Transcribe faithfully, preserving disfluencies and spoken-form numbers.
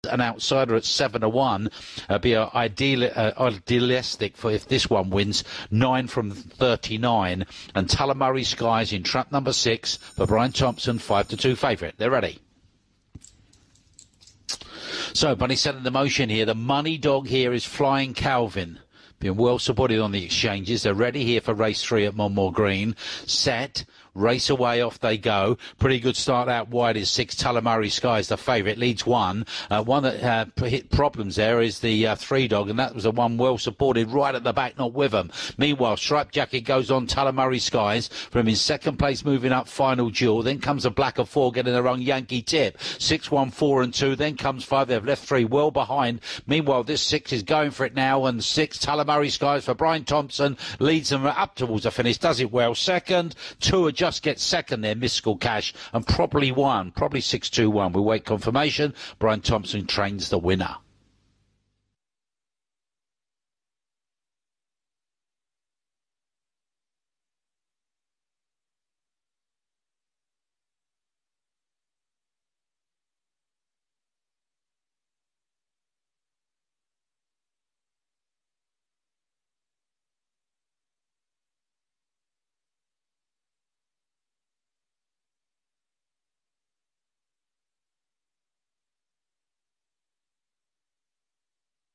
an outsider at seven to one. Uh, be uh, ideal, uh, idealistic for if this one wins. Nine from thirty-nine. And Tullamarri Skies in trap number six for Brian Thompson, five to two favourite. They're ready. So, Bunny set in the motion here. The money dog here is Flying Calvin. Being well supported on the exchanges. They're ready here for race three at Monmore Green. Set. Race away, off they go. Pretty good start out wide is six. Tullamarri Skies, the favourite, leads one. Uh, one that uh, hit problems there is the uh, three dog, and that was the one well supported right at the back, not with them. Meanwhile, Striped Jacket goes on Tullamarri Skies from his second place, moving up Final Duel. Then comes a black of four, getting the wrong Yankee Tip. Six, one, four, and two. Then comes five. They've left three well behind. Meanwhile, this six is going for it now, and six Tullamarri Skies for Brian Thompson leads them up towards the finish. Does it well. Second, two are just gets second there, Mystical Cash, and probably one, probably six two one. We wait confirmation. Brian Thompson trains the winner.